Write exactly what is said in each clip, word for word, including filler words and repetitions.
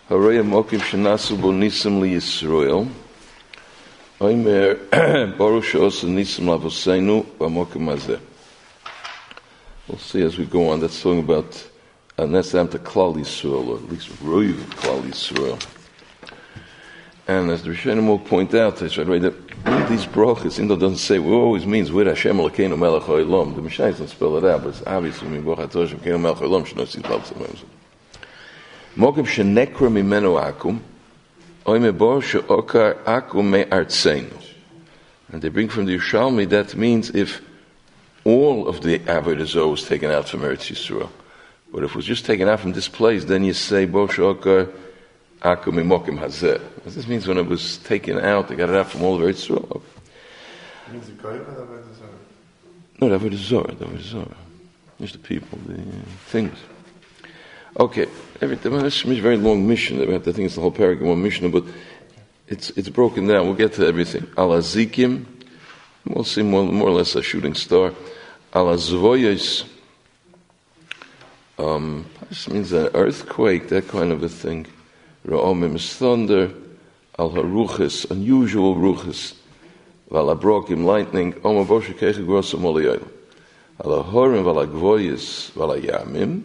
Haroya mokim shenasu bo nisim li Yisrael. Oimer baruch she'osu nisim lavoseinu v'mokim hazeh. We'll see as we go on. That's talking about Nesam to Klal Yisrael, or at least Roiv Klal Yisrael. And as the Rishonim will point out, I should write that these brachas, even though it doesn't say, it always means with Hashem Elokeinu Melech HaOlam. The Mishnah doesn't spell it out, but it's obviously mean Baruch Atah Hashem Elokeinu Melech HaOlam Sheno Tzid Lav Tzemem. Mokim shenekra mimenu akum, oy mebor she'okar akum me'artzeinu. And they bring from the Yerushalmi, that means if all of the Avodah Zarah was taken out from Eretz Yisrael. But if it was just taken out from this place, then you say, Bo she'okar akum mimokim hazeh. This means when it was taken out, they got it out from all of Eretz Yisrael. Okay. It means the Goyim or the Avodah Zarah? No, the Avodah Zarah, the Avodah Zarah. Just the people, the uh, things. Okay, every this is a very long mission. I think it's the whole paragraph in one mission, but it's it's broken down. We'll get to everything. Al Azikim, we'll see more, more or less a shooting star. Al Azvoyes, um, this means an earthquake, that kind of a thing. Ra'omim is thunder. Al Haruches, unusual ruches. Val Abrokim, lightning. Oma Boshe Keche Grosso Moliyel. Al Ahorim, Val Agvoyes, Val Ayamim.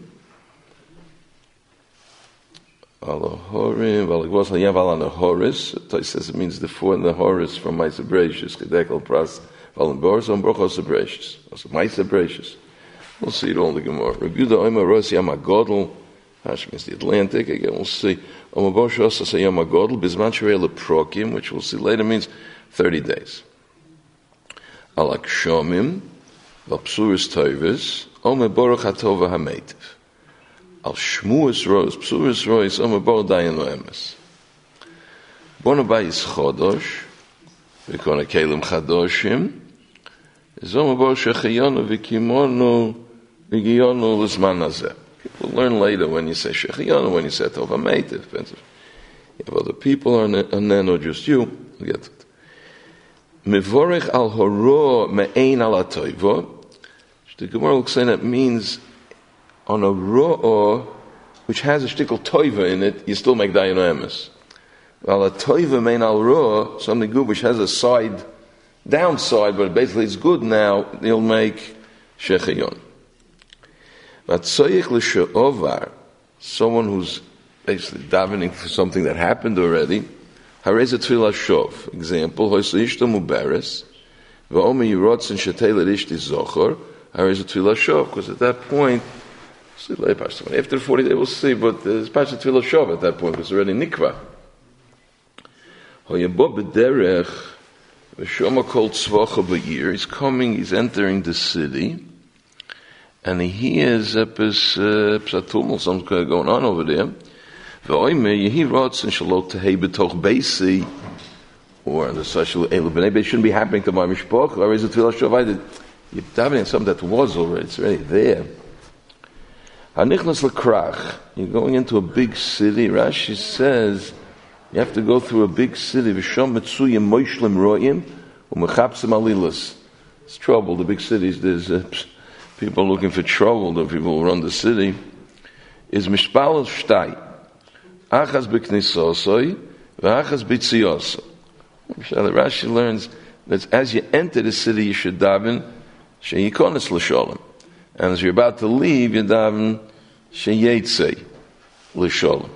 Alahorim, Valagvos Hayav Alana Horis. It says it means the four and the Horis from Maisa Brachus, Kedekal Pras, Valenboris, and Brochos Brachus. Also Maisa Brachus. We'll see it all in the Gemara. Rebuda Oima Rosi Yamagodl, Hashem is the Atlantic, again we'll see. Omabosh also say Yamagodl, Bisman Sherele Prokim, which we'll see later means thirty days. Alak Shomim, Vapsuris Toivis, Omeborach Hatova Hametiv. Al Shmuas Rois, Psuris Rois, Omer Bor Dayan Loemes. Bonabayis Chodosh, Vikona Kelim Chadoshim, Omer Bor Shechayonu Vikimono Vigiyonu Lizman Hazeh. People learn later when you say Shechayonu, when you say Tova Meitiv. If other people are then or just you, you get it. Mivorech Al Horo Me'ein Al Atoivo. The Gemara will say that means on a ro'or, which has a shtickle toiva in it, you still make dayan emes. While a toiva main al ro'or, something good which has a side, downside, but basically it's good now, you'll make shechayon. But soyich l'she'ovar, someone who's basically davening for something that happened already, harez a tefillah shov. Example, hoyso ishto muberes, v'omer yirotzen shetei l'rishti zochor, harez a tefillah shov, because at that point, after forty days, we'll see, but there's Pasha Tefillah Shov at that point, because it's already Nikva. He's coming, he's entering the city, and he hears Psatum, something going on over there. Or the social it shouldn't be happening to my Mishpoch, or is it Tefillah Shov? You're davening something that was already, it's already there. Hanichnas l'krach, you're going into a big city. Rashi says you have to go through a big city. V'shom metzuyim moishlim ro'im u'mechapsim alilas. It's trouble. The big cities, there's uh, people looking for trouble. The people who run the city. Is mishpal shtai achas b'knisosoi v'achas b'tziosoi. Rashi learns that as you enter the city, you should daven she'yikonis l'sholem. And as you're about to leave, you daven sheyetze l'sholem.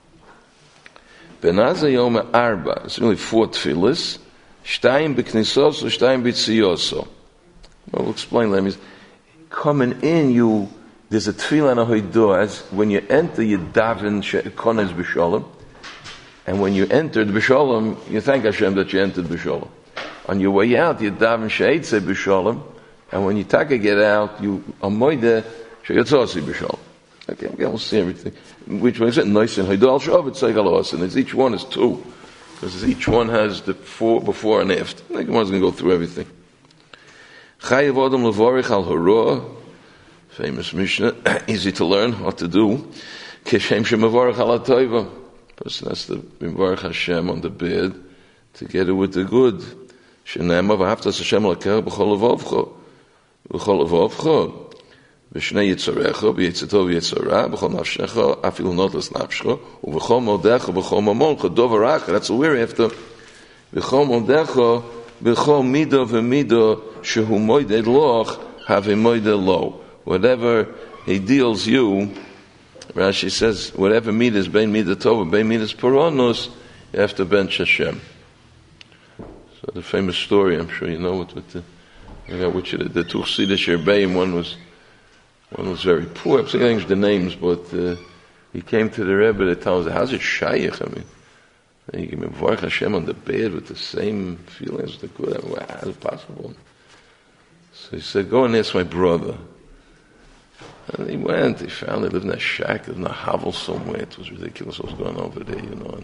Benaza yom arba. It's really four tefillas. Shtayim b'knisoso, shtayim b'tziyoso. Well, we'll explain that. It means coming in, you there's a tefillah and a hoidah. As when you enter, you daven she'kones b'sholem, and when you entered b'sholem, you thank Hashem that you entered b'sholem. On your way out, you daven sheyetze b'sholem. And when you taka get out, you amoide sheyatzosi b'sholem. Okay, again, we'll see everything. Which one is it? Nice and Haidal Shav, it's Segalos, and each one is two. Because each one has the four before and after. I think one's going to go through everything. Chayev Adam Levorich al Horoah, famous Mishnah, easy to learn what to do. Keshem Shemavorich al HaToiva. Person has to Mevorich Hashem on the bed together with the good. Shenema v'haftas Hashem l'keh b'chol levovcho. V'chol levovcho. V'shnei yitzorecha, v'yitzatov v'yitzorah, b'chol nafshecha, afilu notlas nafshecha, u'v'chol modecha, b'chol mamoncha, dover acher. That's what we're after. V'chol modecha, b'chol midah v'midah, shehu moided loch, have a moided lo. Whatever he deals you, Rashi says, whatever midah is bein midah tova, bein midah is poronos, you have to bench Hashem. So the famous story, I'm sure you know it, with the, I forgot which of the, the two Chassidish Rebbeim, one was, one was very poor, I'm saying the names, but uh, he came to the Rebbe, they told him, how's it shaykh? I mean, he gave me Baruch Hashem on the bed with the same feelings, the good, I mean, wow, how's it possible? So he said, go and ask my brother. And he went, he found he lived in a shack, lived in a hovel somewhere, it was ridiculous what was going on over there, you know. And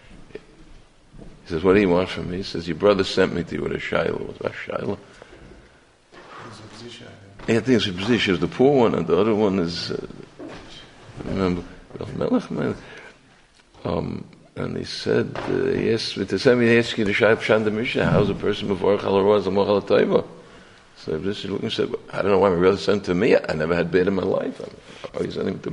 he says, what do you want from me? He says, your brother sent me to you with a shiloh. What's that shiloh? Yeah, I think it's a position. It's the poor one, and the other one is, uh, remember, Melech, Melech. Um, and he said, uh, yes, with the same, he asked you the Shai Pshan the Mishnah, how's a person before Chalaroz and Mochal Taiva? So this is looking and said, I don't know why my brother sent to me. I never had bed in my life. I mean, sent him to me.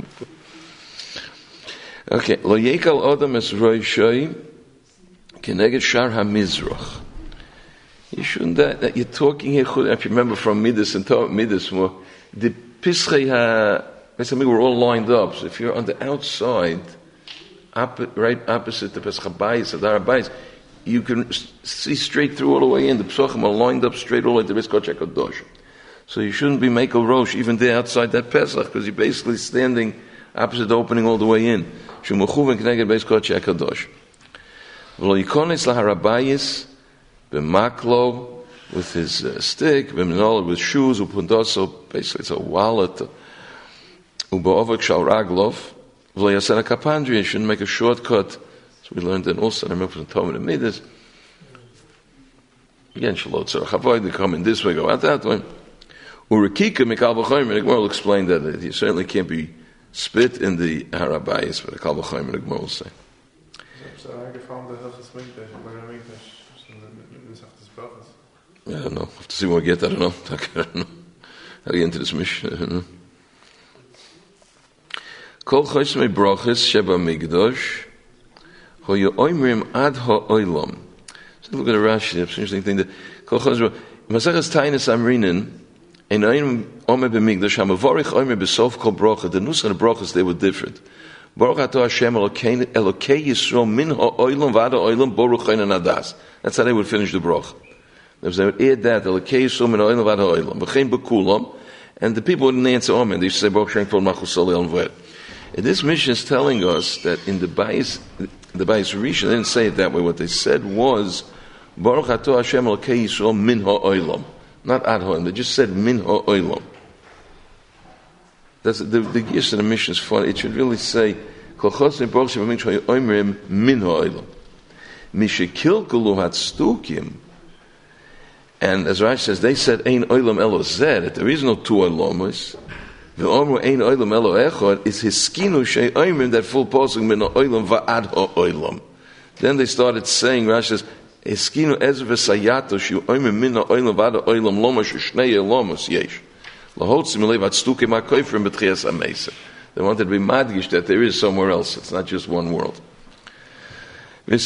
Okay, Lo Yekal Adam es Roi Shoi, Keneged Shar HaMizrach. You shouldn't, that, that you're talking here, if you remember from Midas and Midas, the Pischei Ha, basically we're all lined up. So if you're on the outside, up, right opposite the Pesach HaBayis, the Har-Bayis, you can see straight through all the way in. The Psochim are lined up straight all the way to Rizkot HaKadosh. So you shouldn't be Mekel Rosh even there outside that Pesach, because you're basically standing opposite the opening all the way in. Shumuchuven Kneged Rizkot HaKadosh. V'lo yikonis laharabayis b'maklo with his uh, stick, b'minol with shoes, upundoso, basically it's a wallet, u'ba'ovak shal raglov, v'lo yasen kapandria, shouldn't make a shortcut. So we learned in Ulsan, I remember from Talmud and Midas. Again, shalot tzarach avoid, they come in this way, go out that way. U'rekika mikal b'choyim, and the Gemara will explain that you certainly can't be spit in the harabayis, but the kal b'choyim, the Gemara will say. I don't know. I have to see when we get. I don't know. I don't know. How do you get into this mission? I don't know. Kol chosmei brachas sheba migdosh hoyu oimrim ad ha'olam. So look at the Rashi. It's an interesting thing. That Kol chosmei Masechas Tainis Amrinin ein oimrim omer b'migdosh ha'mavorich oimrim b'sof kol bracha. The nusach and the brachas they were different. Baruch atah Hashem Elokei Yisrael min ha'olam v'ad ha'olam baruch ein adas. That's how they would finish the bracha. They would add that Elokei Yisrael min ha'olam v'ad ha'olam v'chein b'kulam, and the people wouldn't answer amen. They used to say Baruch Shem Kol Machus Salei V'ed. And this mission is telling us that in the Bayis, the Bayis Rishon, they didn't say it that way. What they said was Baruch atah Hashem Elokei Yisrael min ha'olam, not ad ha'olam. They just said min ha'olam. That's the the gist of the mission is funny. It should really say Kol Chosmei Baruch Shem Oimrim min ha'olam. Mishekilkelu hatstukim. And as Rashi says, they said Ein Olam Elo Zeh, that there is no two Olamas. The Omru Ein Olam Elo Echad is his skinu shei Oimrim, that full posuk min ha'olam va'ad ha'olam. Then they started saying, Rashi says, Eskinu Ezer v'sayato shu Oimrim min ha'olam va'ad ha'olam loma shushnei Olamas yesh. They wanted to be madgish that there is somewhere else. It's not just one world. Yeah,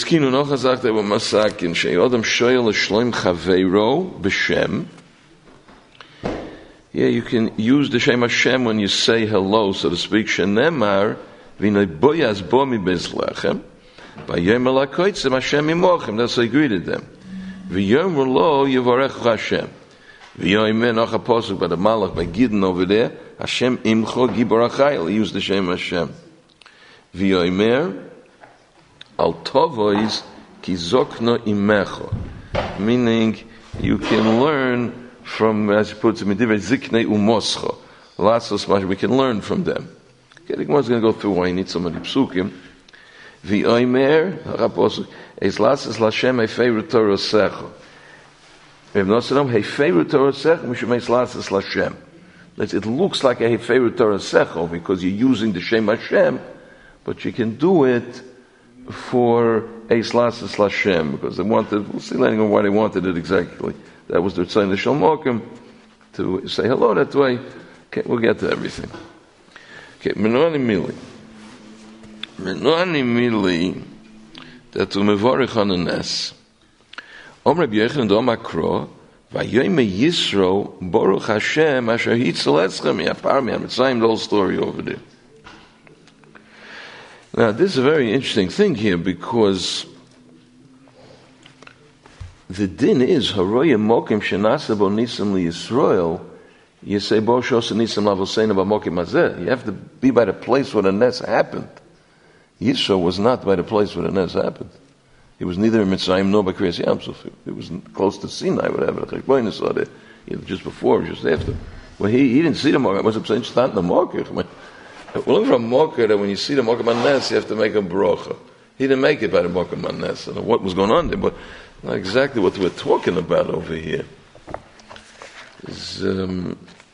you can use the Shem Hashem when you say hello, so to speak. Shenemar v'nei boyaz bo mi bezlechem v'yom alakoitzem Hashem imochem. That's how he greeted them. V'yom lo yivarech Hashem. V'yoymen och a posuk by the Malach by Gidon over there. Hashem imcho gibor achayil. He used the Shem Hashem. V'yoymer al tovois ki zokno imecho. Meaning you can learn from, as he puts it, medivrei ziknei umoscho. Lots of much we can learn from them. Okay, the Gemara is going to go through why you need so many psukim. V'yoymer och a posuk es lasses l'Hashem a favorite Torah secho. It looks like a favorite Torah secho because you're using the Shem Hashem, but you can do it for Eis Lasses Lashem because they wanted. We'll see later on why they wanted it exactly. That was the Tzayim L'Shalmokim to say hello that way. Okay, we'll get to everything. Okay, Menuani Mili. Menuani Mili, that to mevorich on a nes. Om Rabbi Yochanan do makro, vayoyme Yisro, Baruch Hashem, asher hitzel etzchem, yapar mi ha-mitzrayim, the whole story over there. Now, this is a very interesting thing here, because the din is, haroye mokim shenasa bo nisam li Yisrael, you say, bo shos nisam lavoseina ba mokim hazeh. You have to be by the place where the nes happened. Yisro was not by the place where the nes happened. He was neither in Mitzrayim nor by Kriyas Yamsuf. It was close to Sinai, whatever. The Chekboinus saw there, just before, just after. Well, he, he didn't see the market. What's saying? Stand the market. We're looking for a market that when you see the market manes, you have to make a brocha. He didn't make it by the market manes. I don't know what was going on there, but not exactly what we're talking about over here. Is, um,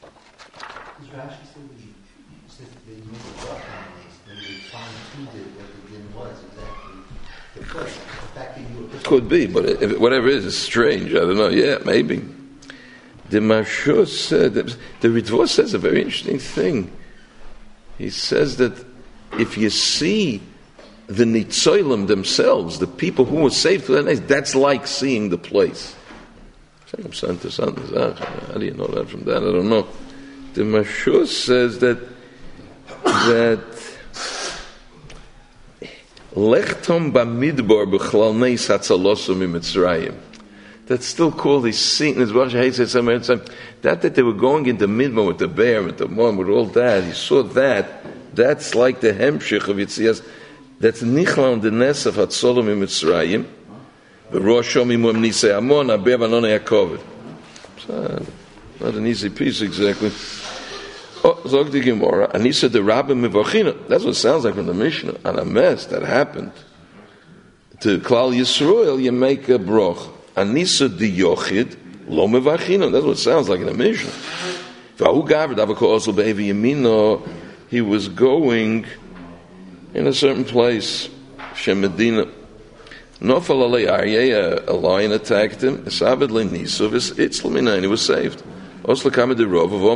could be, but if, whatever it is, it's strange. I don't know. Yeah, maybe. The Mashur said, the Ritva says a very interesting thing. He says that if you see the Nitzolim themselves, the people who were saved for that night, that's like seeing the place. How do you know that from that? I don't know. The Mashur says that that Lechtom b'midbar b'chlal neis hatzalosum mitzrayim. That's still called the scene. That that they were going into Midbar with the bear, with the mom, with all that. He saw that. That's like the hemshich of Yitzias. That's nichla on the nes of hatzolom mitzrayim. V'roshom imum nisei amon aber v'nonei hakovet. Not an easy piece exactly. Oh, Zog the Gemara, Anisa the Rabbi Mevachina. That's what it sounds like from the Mishnah. On a mess that happened to Klal Yisrael, you make a broch. Anisa the Yochid, Lo Mevachina. That's what it sounds like in the Mishnah. V'ahu Gavrid Avako also Be'evi Yemino. He was going in a certain place, Shemedina. Nofal Alei Aryeh, a lion attacked him. Esabed Le Nisuv, it's Lamina, and he was saved. Whenever you come to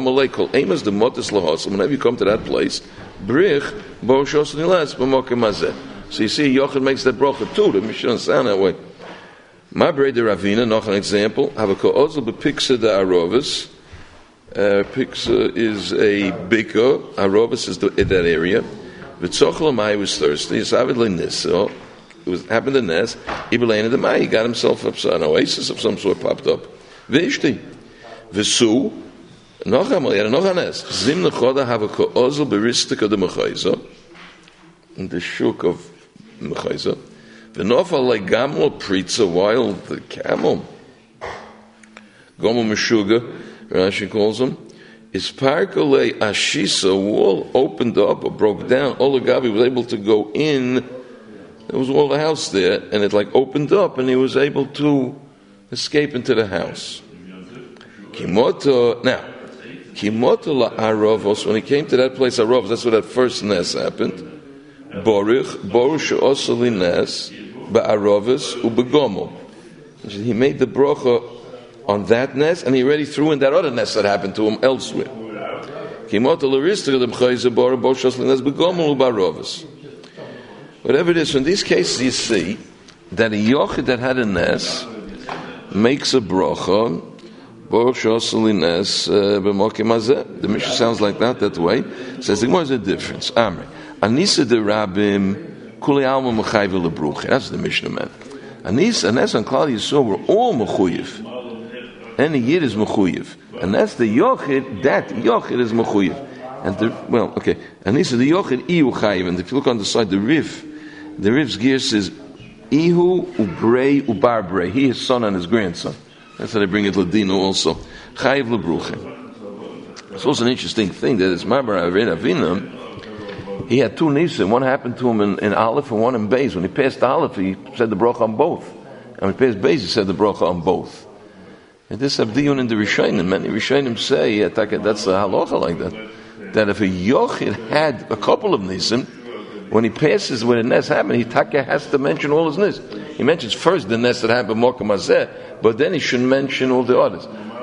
that place, brich bo shos nilas b'mokem hazeh. So you see, Yochid makes that bracha too. The Mishnah doesn't sound that way. My brother Ravina, noch an example. Have a ko'ozel b'piksa de arovis. Piksa is a biko. Arovis is the, in that area. V'tzochel Mai was thirsty. Yisavid le'niso. It was happened to Nes. Ibelein of the Mai. He got himself up, an oasis of some sort popped up. V'ishti. V'su, noch einmal, er noch anes. Zim nechoda have a ko'ozel beristika de mechayza, in the shuk of mechayza. V'nofal le gamol pritza, while the camel, gomel meshuga, Rashi calls him, is parkale ashisa, wall opened up or broke down. Olagavi was able to go in. There was all the house there, and it like opened up, and he was able to escape into the house. Kimoto, now, Kimoto la Arovos, when he came to that place, Arovos, that's where that first nes happened. Borich, Borush Osoli Nes, Ba'arovos, Ubegomo. He made the brocha on that nes, and he already threw in that other nes that happened to him elsewhere. Kimoto la Ristra, the Mchayze, Borich, Borush Osoli Nes, Begomo, Ubarovos. Whatever it is, in these cases you see that a yochid that had a nes makes a brocha. The Mishnah sounds like that, that way. It says, what is the difference? Amri. Anisa de Rabim, Kuli Alma Mechayve Lebruch. That's the Mishnah meant. Anisa, and that's on Klal Yisrael, we're all Mechuyev. Any Yid is Mechuyev. And that's the Yochid, that Yochid is Mechuyev. And the, well, okay. Anisa, the Yochid, Ihu Chayiv. And if you look on the side, the Rif, the Rif's gear says, Ihu Ubrei Ubarbrei. He, his son, and his grandson. That's how they bring it Ladino also. Chayiv lebruchim. It's also an interesting thing that it's Mabar Avina. He had two nisim. One happened to him in, in Aleph and one in Beis. When he passed Aleph, he said the bracha on both. And when he passed Beis, he said the bracha on both. And this Abdiyun in the Rishonim, many Rishonim say that's a halacha like that. That if a Yochid had a couple of nisim, when he passes when the nes happened, he taka has to mention all his nes. He mentions first the nes that happened Mokem Hazeh, but then he should mention all the others.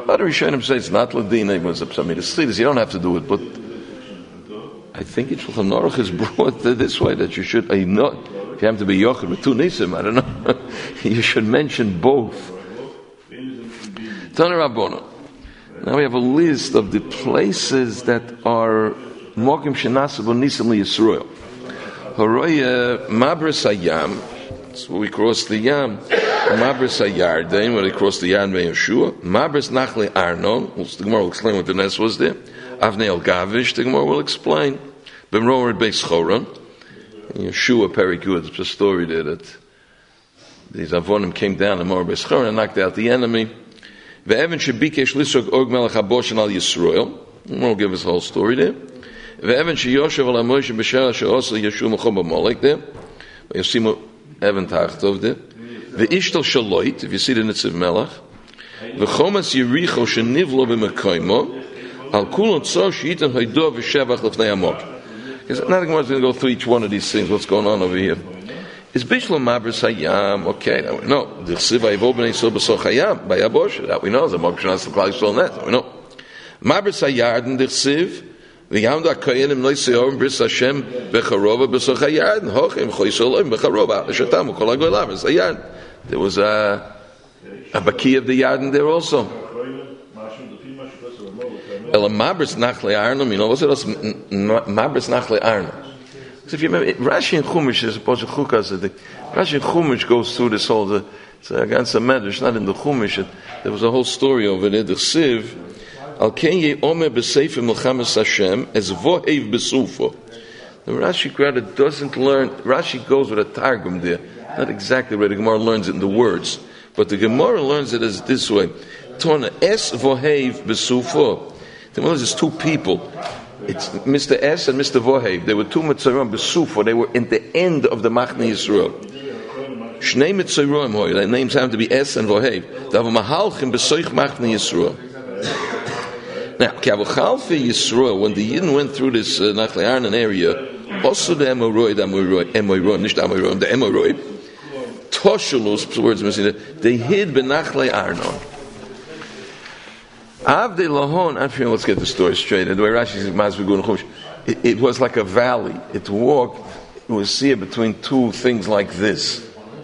Other Rishonim say it's not Ladina, it was Psamid Slidus. You don't have to do it, but I think it Shulchan Aruch is brought this way, that you should, I know, if you have to be Yochid with two Nisim, I don't know, you should mention both. Tana Rabbono. Now we have a list of the places that are Mokim Shenasabu Nisim Li Yisrael. Haroya Mabris Hayam, that's where we cross the Yam. Mabris Hayardain, where they cross the Yam by Yeshua. Mabris Nachli Arnon, the Gemara will explain what the nest was there. Avnei Gavish, the Gemara will explain. B'mroer Beis Choron. Yeshua Perikut, it's a story there that these Avonim came down and Mor Beis Choron and knocked out the enemy. Ve'evan Shebikesh Lisrog Org Melech HaBoshen Al Yisrael. We'll give us the whole story there. Ve'evan Sheyoshev Al HaMoshe B'Shara She'osa Yeshua Mechom B'Molek there. Yosimu Evan Tachtov there. Ve'ishtal Shaloit, if you see the Nitziv Melech. Ve'chomas Yericho Shenivlo B'Mekoimo. Al Kulon Tzor She'itan Haidov V'Shevach L'fnei Amok. Because nothing more is going to go through each one of these things, what's going on over here. Is Bishlam Mabris Hayam, okay, that we know. The Chsiva Yivo B'nei Yisrael B'Soch Hayam, by Abosh, that we know, the Mokshon Has L'Klal Yisrael Net, that we know. Mabris Hayarden, the Chsiv, V'yam Da Koyenim Noi Seorim Bris Hashem B'Charova B'Soch Hayarden, Hochem Choy Solim B'Charova, Shatamu Kol HaGoy Lavris Hayarden. There was a, a Baki of the Yarden there also. Ela Mabris Nachle Arnum, you know, what's it else? Mabris Nachle Arnum. So if you remember, Rashi and Chumash is supposed to Chukas. Rashi and Chumash goes through this whole, the, it's against the Medrash, not in the Chumash. It, there was a whole story over there. The Siv, Al Ken Ye Omer B'Sefer Melchamas Hashem, as Vohev B'Sufo. The Rashi crowd doesn't learn, Rashi goes with a Targum there. Not exactly where the Gemara learns it in the words. But the Gemara learns it as this way. Tona Es Vohev B'Sufo. The Gemara is two people. It's Mister S and Mister Vohev. They were two Mitzarim B'Sufo. They were in the end of the Machne Yisrael. Shnei Mitzarim Hoy. Their names have to be S and Vohev. They have a Mahalchim B'Soich Machne Yisrael. Now, Kavachalfi Yisrael, when the Yidden went through this uh, Nachle Arnon area, also the Emoroid, Emoroid, Emoroid, not Emoroid, the Emoroid, Toshalus, words missing, they hid B'Nachle Arnon. Avdei Lahon, I feel, let's get the story straight. The way Rashi says, it, it was like a valley. It walked, it was see between two things like this.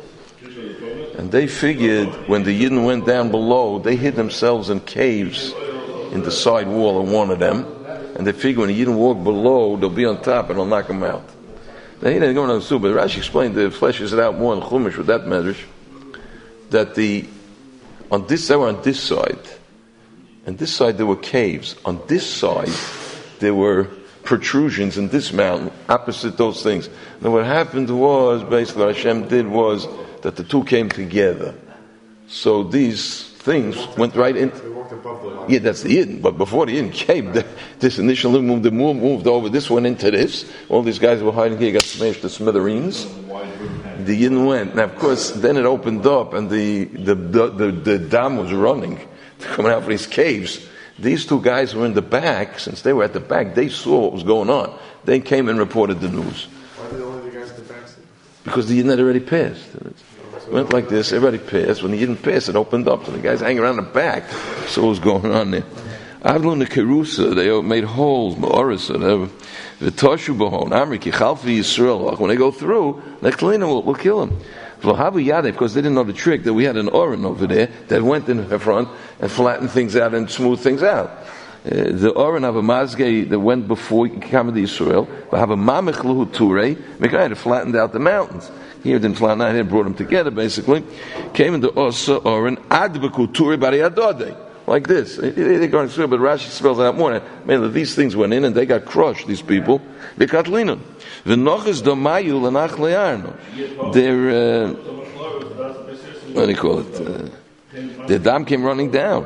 And they figured when the Yidden went down below, they hid themselves in caves in the side wall of one of them. And they figured when the Yidden walk below, they'll be on top and they'll knock them out. They didn't go on the but Rashi explained, the fleshes it out more in Chumash with that medrash, that the, on this, they were on this side. And this side there were caves. On this side there were protrusions in this mountain, opposite those things. Now what happened was, basically what Hashem did was that the two came together. So these things went right in. They walked above the line. Yeah, that's the Yidden. But before the Yidden came, the, this initial move, the move moved over, this went into this. All these guys were hiding here, got smashed to smithereens. The Yidden went. Now of course, then it opened up and the, the, the, the, the dam was running. Coming out from these caves. These two guys were in the back. Since they were at the back, they saw what was going on. They came and reported the news. Why did only the guys at the back see? Because the Yidden had already passed. It went like this, everybody passed. When the Yidden passed, it opened up. So the guys hanging around the back saw what was going on there. Avlon the Kerusa, they made holes, Ma'orisa, the Toshu Bahon, Amriki, Chalfi Yisrael. When they go through, Nechlina will, will kill them. Because they didn't know the trick that we had an Oren over there that went in the front and flattened things out and smoothed things out. Uh, the Oren have a Mazge that went before Kamad Yisrael, but have a Mamech Luhu Ture, it flattened out the mountains. Here it didn't flatten out, it brought them together basically. Came into Osa Oren, Adbeku Ture Bari Adode. Like this. They're going through, but Rashi spells it out more. Man, these things went in and they got crushed, these people. V'katlinu. V'noches domayu l'nach le'arno. Their, uh, what do you call it? Uh, their dam came running down.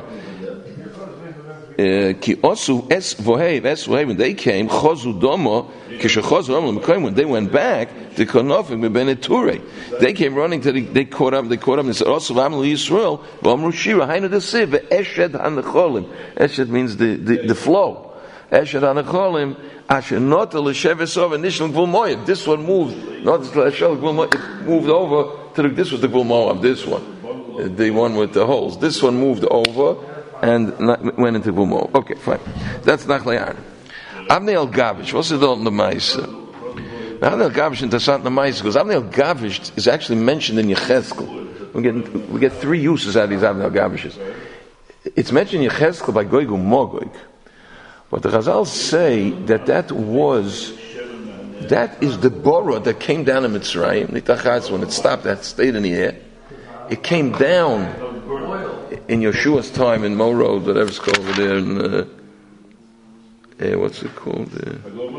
Ki osu es vohev, es vohev, when they came, chozu domo, kishachozu domo, when they went back, the konofim bebeneture. They came running to the, they caught up, they caught up, and said, osu v'amel Yisrael, v'amru shira, hainu desiv, ve'eshed ha'necholim. Eshed means the, the, the flow. Eshed ha'necholim, asher not a l'sheves of initial gvul moed. This one moved, not the l'shel gvul moed, it moved over to the, this was the gvul moed, this one. The one with the holes. This one moved over and not, went into Gumo. Okay, fine. That's Nachlayan. Avnei El Gavish, what's the dot in the Maisa? Avnei El Gavish interessant in the Maisa, because Avnei El Gavish is actually mentioned in Yechezkel. We get, we get three uses out of these Avnei El Gavishes. It's mentioned in Yechezkel by Goig U'Mogog. But the Chazal say that that was, that is the Bora that came down in Mitzrayim, Nitachatz, when it stopped, that stayed in the air. It came down in Yeshua's time in Mo Road, whatever it's called over there, in, uh, uh, what's it called? Uh,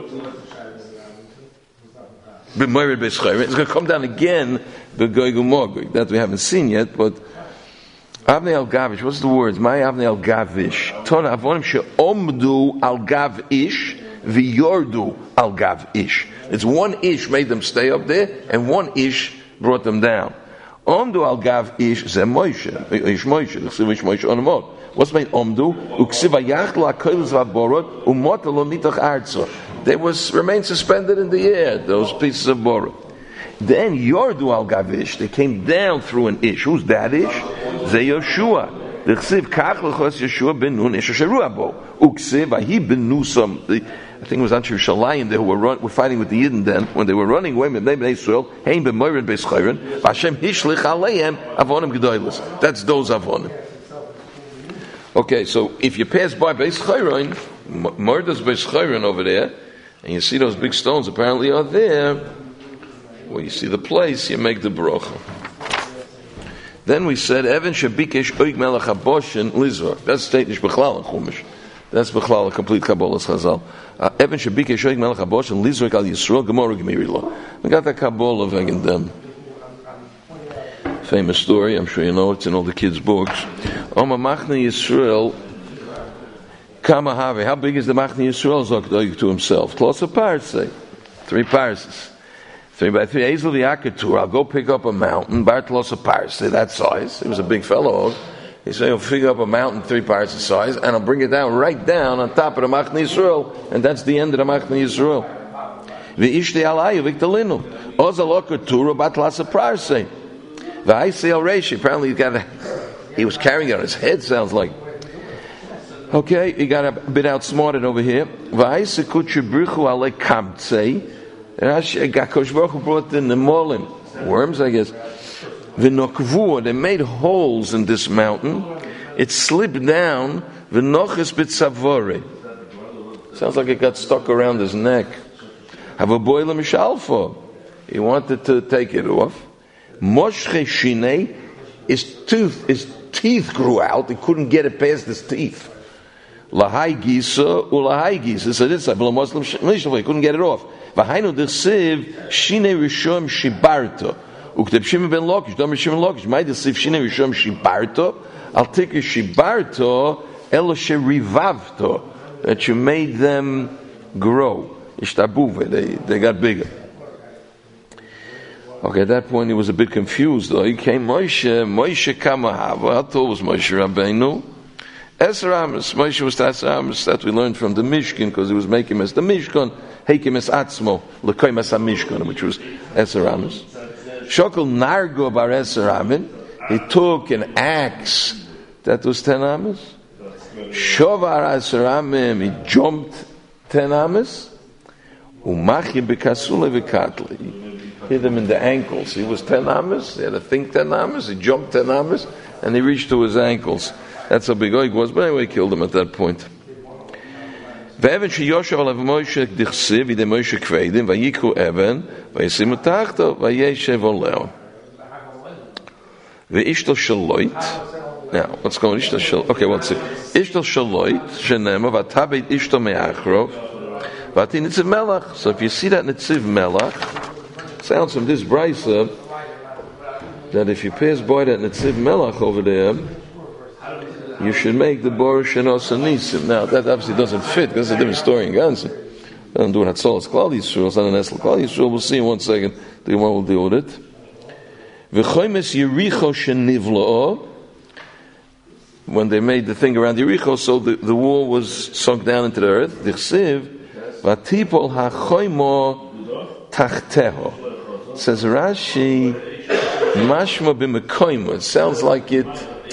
it's going to come down again, the Goig U'Mogog. That we haven't seen yet, but Avnei El Gavish, what's the words? My Avnei El Gavish. Tona avonim she'omdu al gav ish v'yordu al gav ish. It's one ish made them stay up there, and one ish brought them down. Omdu al gav ish ze Moshe. Ish Moshe. L'chsiv ish Moshe onamot. What's made omdu? U'ksiv ha'yachlu ha'koilus v'borot u'mota lo nitach arzo. They was remained suspended in the air, those pieces of borot. Then Yordu al Gavish, they came down through an ish. Who's that ish? Ze Yeshua. The Chsiv Kach L'chos Yeshua ben Nun ish Asheru Abo. Uksiv Ahi ben Nusam. I think it was Anshe Shalayim who were, run, were fighting with the Yidden then when they were running away with Bnei Israel. Hein ben Moirin beis Chayron. Vashem Hishlich Aleim Avonim Gedoylus. That's those Avonim. Okay, so if you pass by beis Chayron, Mordas beis Chayron over there, and you see those big stones apparently are there. When you see the place, you make the bracha. Then we said, Evan Shabikesh Oig Melech HaBoshen Lizor. That's stated Bechlal in Chumash. That's Bechlal, a complete Kabbalah's Chazal. Evan Shabikesh Oig Melech HaBoshen Lizor Al Yisrael Gemara Gemiri Lo. We got that Kabbalah of Egin Dem. Famous story, I'm sure you know, it's in all the kids' books. Oma Machne Yisrael Kama Have. How big is the Machne Yisrael? Zok to himself. Tlos a parse. Three parses. Three by three, Ezel v'Yakatur, I'll go pick up a mountain, Bartlos a parseh, that size. He was a big fellow. He said, he'll pick up a mountain three parseh size, and I'll bring it down, right down on top of the Machne Yisrael, and that's the end of the Machne Yisrael. V'ishti alayu v'iktalinu, Ozalokatur, Bartlos a parseh. V'aisi al reishi, apparently he got a, he was carrying it on his head, sounds like. Okay, he got a bit outsmarted over here. V'aisi kutcher brichu ale kamtzei, Gakosh Baruch Hu brought in the molim, worms, I guess. V'nokvu, they made holes in this mountain. It slipped down. V'noches b'tzavore. Sounds like it got stuck around his neck. Have a boiler mishalfo. He wanted to take it off. Moshche shinei, his tooth, his teeth grew out. He couldn't get it past his teeth. Lahai gisa ulahai gisa. So this, I believe Muslim mishalfo. He couldn't get it off. V'hainu d'chsiv shinei rishom shibarto. Ukteb Shimon ben Lakish, Dom Shimon Lakish. My d'chsiv shinei rishom shibarto. Al tikei shibarto elo sherivavto. That you made them grow. Ishtabuve. They they got bigger. Okay, at that point he was a bit confused though. He came Moshe, Moshe Kamahava. I thought it was Moshe Rabbeinu. Eser Amos. Moshe was Eser Amos. That we learned from the Mishkan because he was making as the Mishkan. Heikim es atzmo, lekoim es hamishkan, which was Eser Amos. Shokol nargo bar Eser Amin, he took an axe, that was ten Amos. Shovar Eser Amin, he jumped ten Amos. Umachi bekasule v'katli, he hit him in the ankles. He was ten Amos, he had to think ten Amos, he jumped ten Amos, and he reached to his ankles. That's how big Oig was, but anyway, he killed him at that point. ואבן שיושב עליו מוישה דכסיב ידי מוישה כבדים ויקחו אבן וישימו תחתו וישב עולהו ואשתו שלוית now what's going on אשתו שלוית okay one second אשתו שלוית שנאמר ותבית אשתו מאחרו ואתי נציב מלך so if you see that נציב מלך sounds from this brisa that if you pass by that נציב מלך over there you should make the Borush and Osanisim. Now, that obviously doesn't fit, because it's a different story in Gansi. I don't do it at Solas Klal Yisrael, it's not an Esel Klal Yisrael. We'll see in one second. The Gemara will deal with it. V'choymes Yericho shenivla'o. When they made the thing around Yericho, so the, the wall was sunk down into the earth. Dichsiv, v'tipol ha'choymo tachteho. Says Rashi, mashma b'mekoymo. It sounds like it...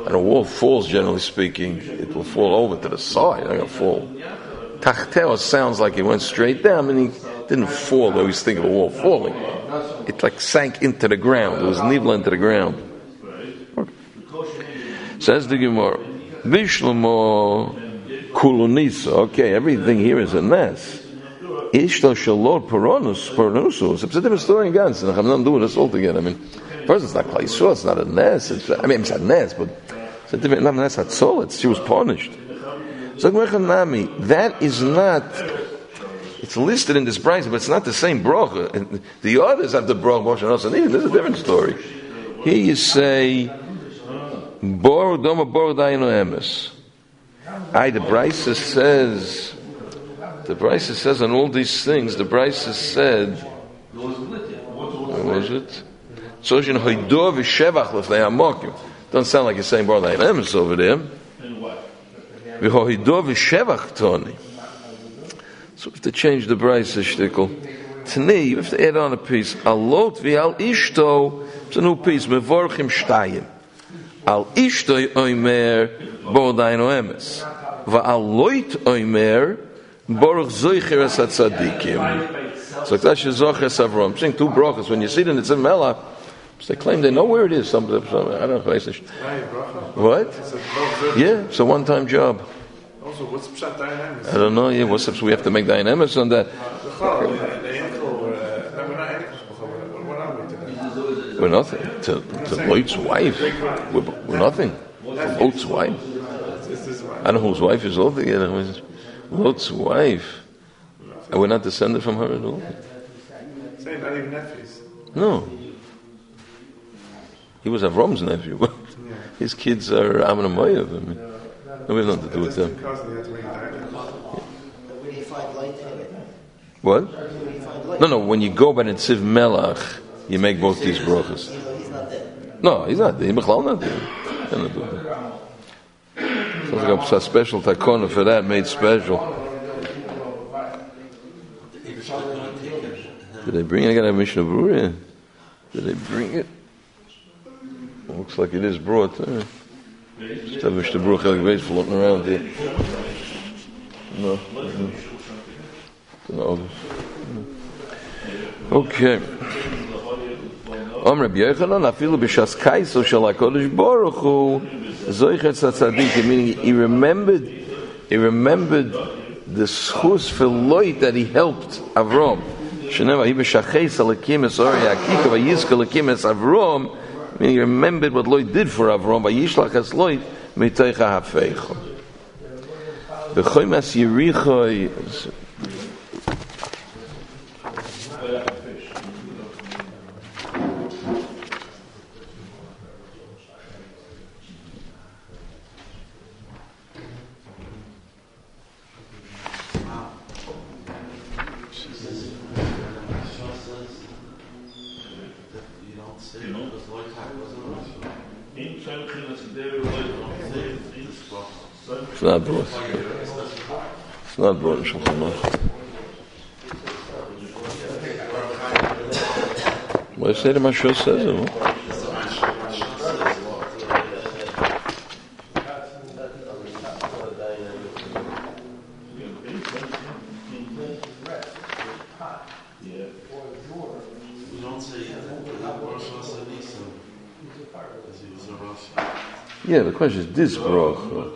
and a wall falls, generally speaking, it will fall over to the side. It's not going to fall. Tachteo sounds like it went straight down, and he didn't fall. I always think of a wall falling. It like sank into the ground. It was nivla into the ground. Okay. Says the Gemara, Bishlomo kulunisa. Okay, everything here is a nes. Ishto shalot paronus paranusus. It's a different story in Gans. I'm not doing this all together. I mean, first it's not Klal Yisrael. It's not a nes. It's, I mean, it's a nes, but it's a different. Not a nes. It's solid. She was punished. So that is not. It's listed in this price, but it's not the same bracha. The others have the bracha Moshe Nosson. This is a different story. Here you say, Bor Doma Bor Dayino Emes. I the Brisa says. The Brisa says on all these things. The Brisa said. What was it? Soshin Hoydor v'Shevach l'fnei Hamokim. Doesn't sound like you're saying Bor Dayino Emes over there. V'Hoydor v'Shevach Toni. So we have to change the Brisa shtickle. Tnei, you have to add on a piece. Alot v'al ishto. It's a new piece. Mevorchim shtayim. Al ishto oimer Bor Dayino Emes. V'al loit oimer Baruch zoicher es hatzadikim. So that's zoicher es Avram. I'm saying two brachas. When you see it in the Tzim Melach, they claim they know where it is. Some, some I don't know. What? Yeah, it's a one-time job. Also, what's Pshat Dayan Emes? I don't know. Yeah, what's up? So we have to make Dayan Emes on that. We're nothing. To, to Lot's wife, we're, we're nothing. To Lot's wife. I don't know whose wife is altogether. Lot's wife. And we're not descended from her at all. Say, not even nephews. No. He was Avram's nephew. His kids are Ammon and Moav. I mean, no, we have nothing to do with them. What? No, no. When you go by the Tziv Melach, you make both these brachas. No, he's not there. He's not there. Sounds like a special takona for that, made special. Did they bring it? I got a Mishnah Berurah. Did they bring it? Looks like it is brought. Uh, just have Mishnah Berurah Chelik Beis floating around here. No. Mm-hmm. No. Okay. Om Rabbi Yochanan, afilu b'shas kaiso shel HaKadosh Baruch Hu, zoichet tzaddik, meaning he remembered, he remembered the schus for Lot that he helped Avram. Sheneva hi b'shacheis alakim es ori akika v'yizka alakim es Avram, meaning he remembered what Lot did for Avram, v'yishlach es Lot miteicha hafeicha. V'choymas Yericho. It's not brought. It's not brought in Shulchan Aruch. What I say to my show says it. Yeah, the question is this bracha.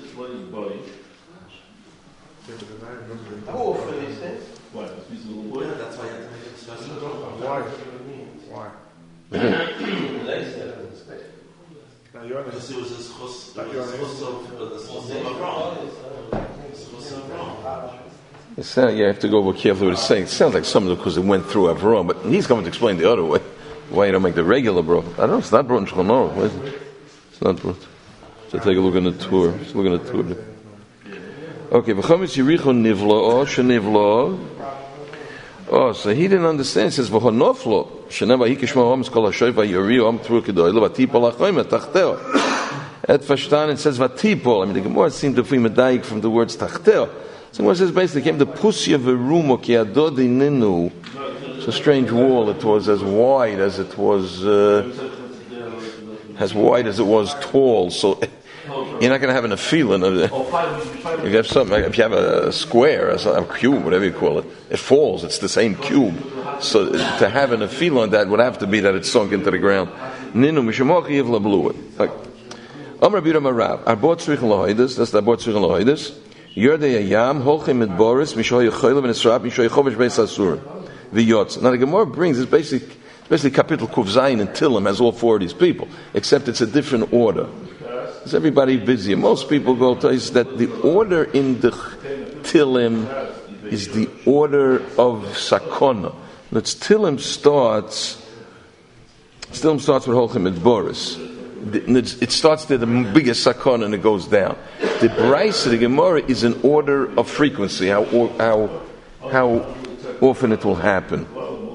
It sounds, you have to go over carefully what it's saying. It sounds like something because it went through Avram, but he's coming to explain the other way. Why you don't make the regular bro? I don't know. It's not brought in Shulchan Aruch. What is it? It's not brought. So take a look on the tour. Let's look at the tour. Okay, v'chametz Yericho nivlo, shenivlo. Oh, so he didn't understand. He says v'honoflo sheneva hikishma homs kol hashoyva yoriu am tru kedoylo v'tipol achoyme tachteo. Et Fashtan it says vatipol. I mean the Gemara seemed to be medayik from the words tachteo. So the Gemara says basically came the pussy of a room ki adodi ninu. It's a strange wall. It was as wide as it was. Uh, as wide as it was tall. So you're not going to have an feeling of it. If you have something, if you have a square, a cube, whatever you call it, it falls. It's the same cube. So to have an feeling on that would have to be that it's sunk into the ground. Ninu mishamochi yivla blew it. Amar Rabbi Marav, arbot tzrichen lohoides. That's the arbot tzrichen lohoides. Yordei Yam holchem mit Boris mishoy choylev and esrab mishoy chovesh beis asur v'yotz. Now the Gemara brings is basically basically Kapitel Kuf Zayin and Tillim has all four of these people, except it's a different order. Is everybody busy? Most people go to is that the order in the Tillim is the order of Sakona. That's Tillim starts. Tillim starts with Holchem et Boris. It starts to the biggest Sakona and it goes down. The Braisa, the Gemara, is an order of frequency. How how how often it will happen.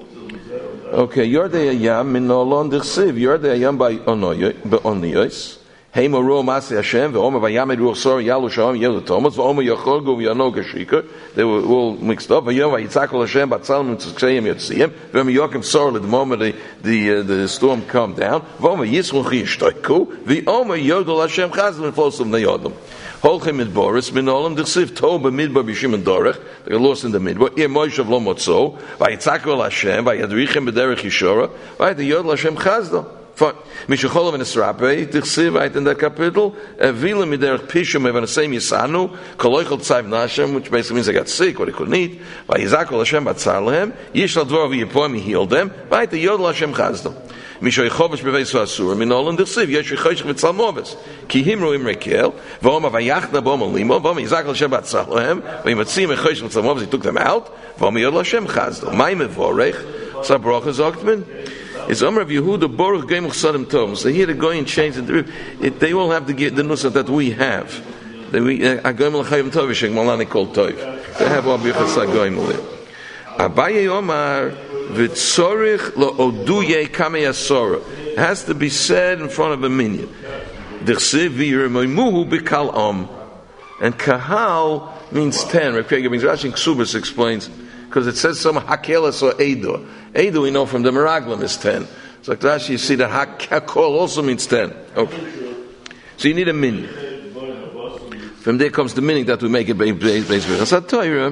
Okay, Yordei Ayam min Olon Dirsiv. Yordei Ayam by Oniyos. Heima Ro Masi Hashem, Ve'oma Vayamed Ruach Sor Yalu Shalom Yelu Thomas, Ve'oma Yachol Go V'Yano Gashika. They were all mixed up. V'Yom Vayitzakol Hashem Batzalem Tzkseim Yotziyim. Ve'oma Yokim Sor at the moment the the, uh, the storm calmed down. Ve'oma Yisruch Yishtoiku. Ve'oma Yodol Hashem Chazal Fosim Neyodom. Holchem mit Boris min Olam Dirsiv Tov B'Midbar B'Shim and Dorech. They got lost in the midbar. Ir Moshav Lo Motzo. Vayitzakol Hashem. Vayadrichem B'Derech Yishora. Vayadiyodol Hashem Chazal. Fine. Mishacholov and Esrape, Tichsiv, right in that capital, Evila Miderech Pishum, Evanasem Yisanu, Koloichel Tzav Nashem, which basically means they got sick, what they couldn't eat, Vayizakol Hashem Batzalhem, Yishal Dvor V'Yipoim, He healed them, right, the Yodel Hashem Chazdom. Mishoichovish Beveis Vasur, Minolan Dirsiv, Yesh Yichosh Mitzalmovis, Ki Himru Im Rekel, Voma Vayachna Boma Limo, Voma Yizakol Hashem Batzalhem, Vayimatzim Yichosh Mitzalmovis, He took them out, Voma Yodel Hashem Chazdom. Maim Evorech, Sabroch Zogtman, it's Amar of Yehuda Baruch Gemuch Sadim Tov. So here the Goyin changed the it, they all have to get the nusach that we have. They we Agoyim L'Chayim Tov Yishek Malani Kol Tov. They have all Bichas Agoyim L'Chayim. Abaye Omar V'Tzorich L'Oduye Kamei Asora. It has to be said in front of a minyan. D'chsev V'Yiremoimuhu B'Kal Om. And Kahal means ten. Rav Krieger means Rashi Ksubas explains. Because it says some hakelas or eido. Eido we know from the Meraglim is ten. So like Rashi, you see that hakol also means ten. Okay. So you need a minyan. From there comes the meaning that we make it based on Chasat Torah.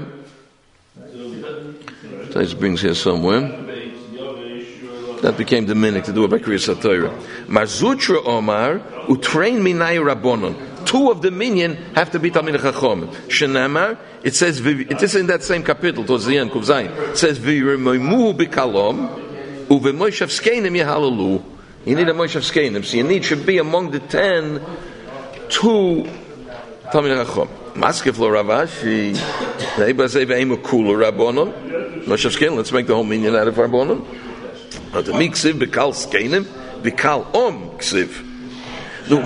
This brings here somewhere. That became the minhag to do it by Kriyas Torah. Marzutra Omar utrain minay rabbonon. Two of the minyan have to be Talmidei Chacham. Shenamar, it says, it is in that same capital, towards the end, Kuf Zayin. It says, V'yiremoimuhu b'kalom, u'v'moshav skeinim yehalalu. You need a moshav skeinim, so you need should be among the ten, two Talmidei Chacham. Maskef lo Ravashi, Neiba zei v'eimu kulu rabbonon. Moshav skeinim, let's make the whole minyan out of rabbonon. But the miksiv b'kal skeinim, b'kal om ksiv. So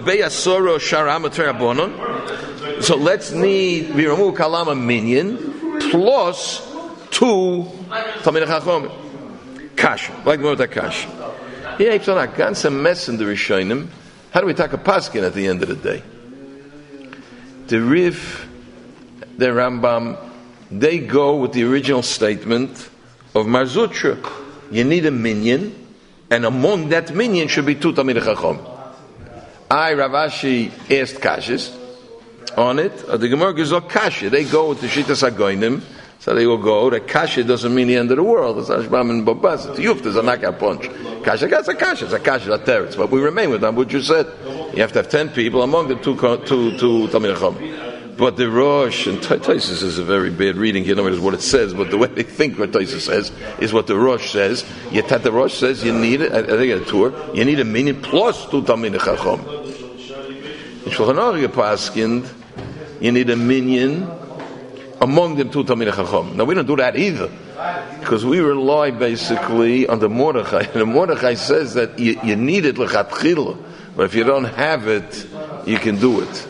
let's need Viramu Kalama minyan plus two Talmidei Chacham. Kash, like more that kash. Yeah, it's not a ganze mess in the Rishonim. How do we take a paskin at the end of the day? The Rif, the Rambam, they go with the original statement of Marzutra. You need a minyan, and among that minyan should be two Talmidei Chacham. I, Ravashi, asked Kashis on it. The Gemara gives a Kasha. They go with the Shitas HaGoinim, so they will go. That Kasha doesn't mean the end of the world. It's Ashbam and Babaz. It's Yuf, there's a knockout punch. Kasha, that's a Kasha. It's a Kasha, a teretz. But we remain with them, what you said. You have to have ten people, among them two, two, two Talmidei Chacham. But the Rosh, and Taisus is a very bad reading here, no matter what it says, but the way they think what Taisus says is what the Rosh says. Yet that the Rosh says you need it, I think at a tour, you need a minyan plus two Talmidei Chacham. In Shulchan Aruch Paskind, you need a minyan, among them two Talmidei Chacham. Now we don't do that either, because we rely basically on the Mordechai. And the Mordechai says that you, you need it l'chatchila, but if you don't have it, you can do it.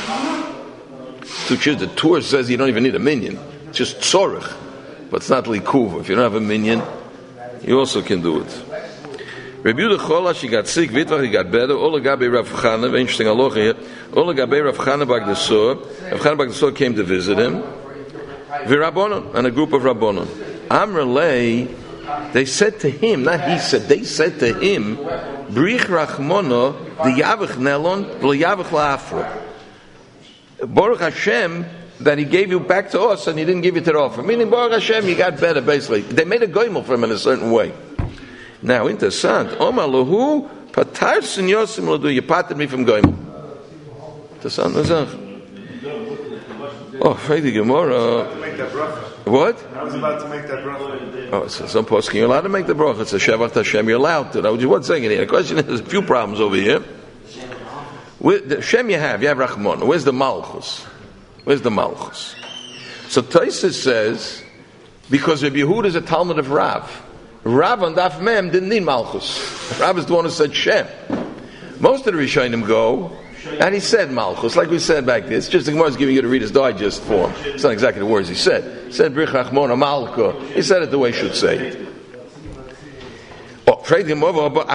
To choose the Torah says you don't even need a minyan, it's just tzorich, but it's not likuv. If you don't have a minyan, you also can do it. Rabbi Yehuda Chola, she got sick, Vitvach, he got better. Ola Gabe Rav Chana, very interesting halacha here. Ola Gabe Rav Chana Bagdasor, Rav Chana Bagdasor came to visit him. V'Rabbonon, and a group of Rabbonon. Amr Lei They said to him, not he said, they said to him, Brich Rachmona, the Yavich Nelon, the Yavich La'afra. Baruch Hashem, that he gave you back to us and he didn't give you to the offer. Meaning, Baruch Hashem, you got better, basically. They made a goymel for him in a certain way. Now, interessant. Omar Lahu, Patar Sin Yosim Ladu, you parted me from goymel. Interessant, Nazach. Oh, Fredi Gemara. What? I was about to make that bracha. Oh, so some poskim, you're allowed to make the bracha. It's a Shavach Hashem, you're allowed to. Now, just one second here. The question is, there's a few problems over here. With the Shem you have, you have Rachmon. Where's the Malchus? Where's the Malchus? So Taisus says, because Rabbi Yehuda is a Talmud of Rav. Rav on Daf Mem didn't need Malchus. Rav is the one who said Shem. Most of the Rishonim go, and he said Malchus, like we said back there. It's just the Gemara is giving you the Reader's Digest form. It's not exactly the words he said. He said Brich Rachmon Malka. He said it the way he should say it. Oh, where's the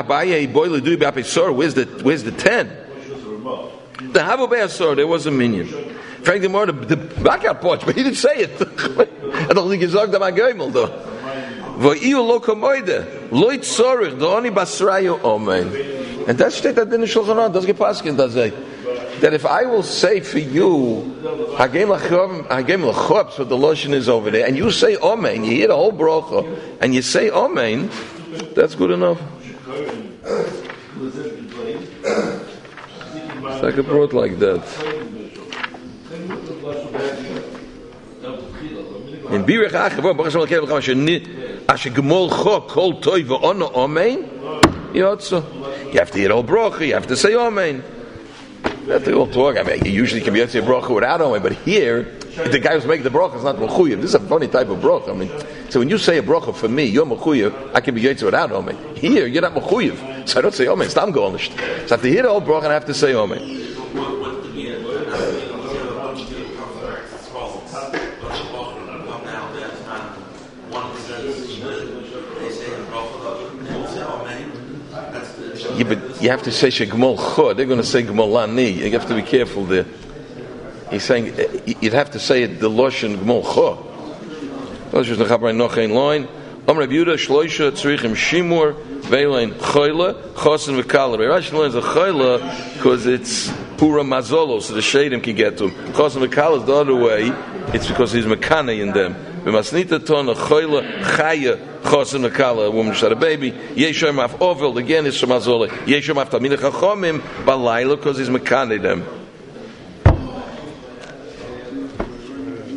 where's the ten? The Havobei Asor, there was a minion. Frank the more the, the blackout porch, but he didn't say it. I don't think he's talking about Geimel though. V'Iyu lo kamoide, lo itzorich, the only basrayu omein. And that state that in the Shulchan Aruch doesn't get paskin does say that if I will say for you, hagem lachov, hagem lachov, so the lotion is over there, and you say omein, you hear the whole bracha, and you say omein, that's good enough. It's like a broad like that. In Birach Achav, Baruch Hashem Elokeinu V'cham Asher Gemol Chok Kol Toy V'Ono Omein Yotzo. You have to hear all bracha. You have to say Omein. You have to all talk. I mean, you usually can be able to say bracha without Omein, but here the guy who's making the bracha is not mechuyev. This is a funny type of bracha. I mean, so when you say a bracha for me, you're mechuyev. I can be yotze without Omein. Here, you're not mechuyev, so I don't say Omein. Stam go'onish. So I have to hear the whole bracha and I have to say Omein. Yeah, but you have to say Shegmol Chod. They're going to say Gmol Lani. You have to be careful there. He's saying you'd have to say it the Loshen Gmol Chod. Loshen Chabrei Nochein Loin. Om Reb Yehuda Shloisha Tzrichim Shimur Veilein Choyle Chosin V'Kala. Rashi learns a Choyle because it's Pura Mazolo, so the Shadim can get to him. Chosin V'Kala is the other way. It's because he's Mekane in them. V'masnita ton a Choyle Chaya Chosin V'Kala, a woman shot a baby. Yeshom Af Ovel, again is Shemazole. Yeshom Af Tamid Chachomim Balayla, because he's Mekane them.